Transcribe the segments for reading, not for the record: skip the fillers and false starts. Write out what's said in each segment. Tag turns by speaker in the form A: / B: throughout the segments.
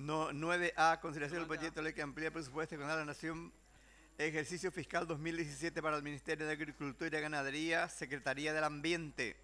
A: No, 9A, consideración del proyecto de ley que amplía el presupuesto de la Nación, ejercicio fiscal 2017 para el Ministerio de Agricultura y Ganadería, Secretaría del Ambiente.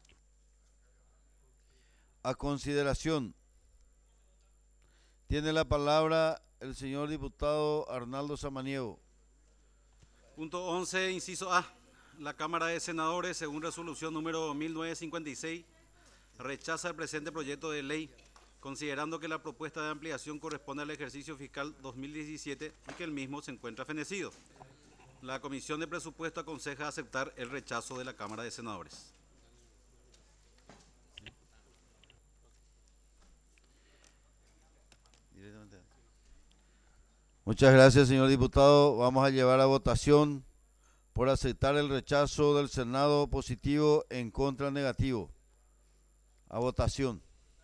B: A consideración. Tiene la palabra el señor diputado Arnaldo Samaniego.
C: Punto 11, inciso A. La Cámara de Senadores, según resolución número 1956, rechaza el presente proyecto de ley, considerando que la propuesta de ampliación corresponde al ejercicio fiscal 2017 y que el mismo se encuentra fenecido. La Comisión de Presupuesto aconseja aceptar el rechazo de la Cámara de Senadores.
B: Muchas gracias, señor diputado. Vamos a llevar a votación por aceptar el rechazo del Senado positivo, en contra negativo. A votación.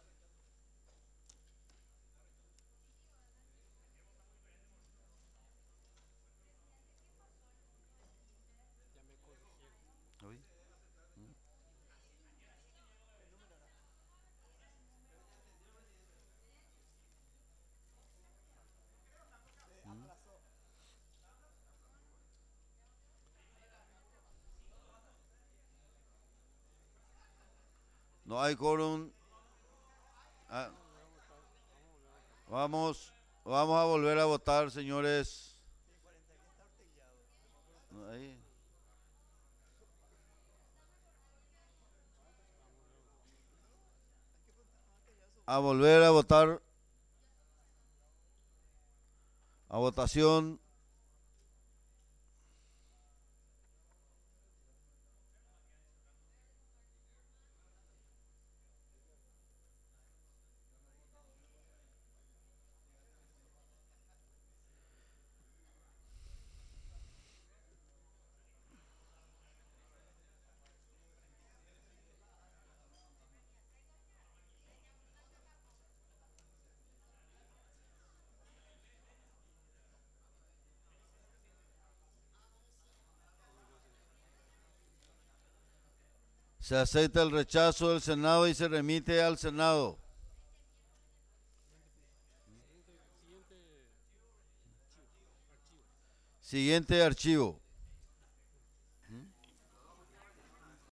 B: No hay quórum. Ah, vamos a volver a votar, señores. Ahí. A volver a votar. A votación. Se acepta el rechazo del Senado y se remite al Senado. Siguiente archivo.